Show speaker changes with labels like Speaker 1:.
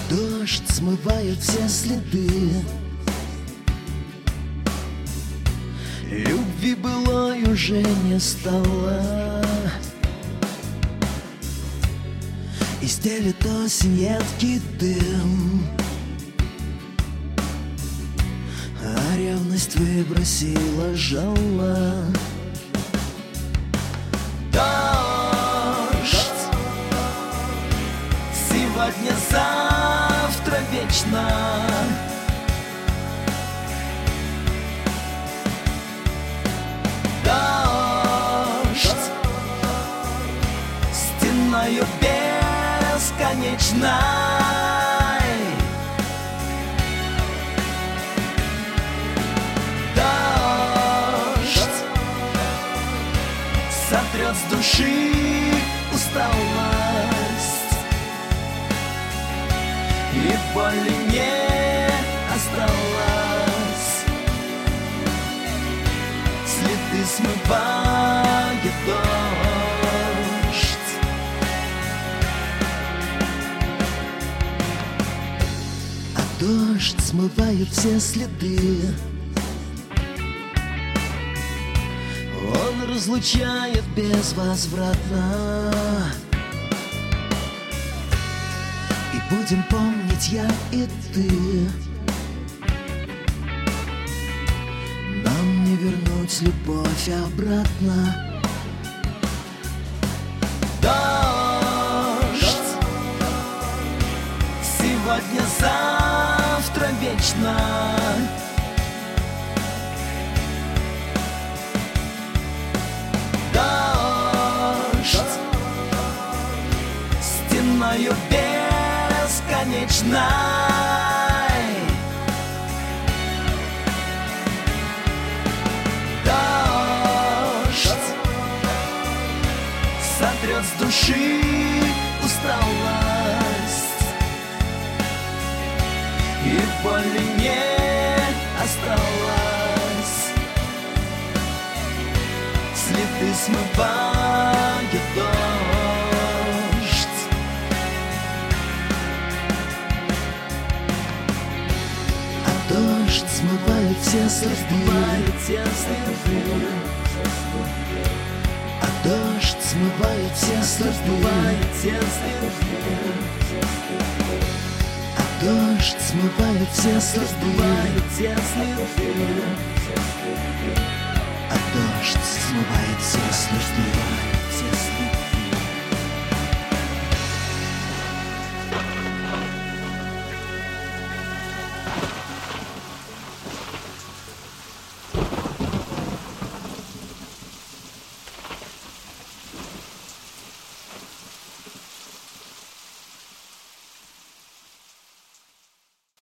Speaker 1: Дождь смывает все следы. Любви былой уже не стало, и стелет осень едкий дым, а ревность выбросила жало. Дождь сегодня, завтра вечно. Дождь стеною бесконечной. Дождь сотрет с души усталость, и боли не осталось. Следы смывает дождь. А дождь смывает все следы. Он разлучает безвозвратно, и будем помнить я и ты. Нам не вернуть любовь обратно. Дождь сегодня, завтра вечно. Дождь стеною бесконечной. Дождь сотрет с души усталость, и боли не осталось. Следы смывает дождь. А дождь смывает все следы. А дождь смывает все следы. А дождь смывает все следы.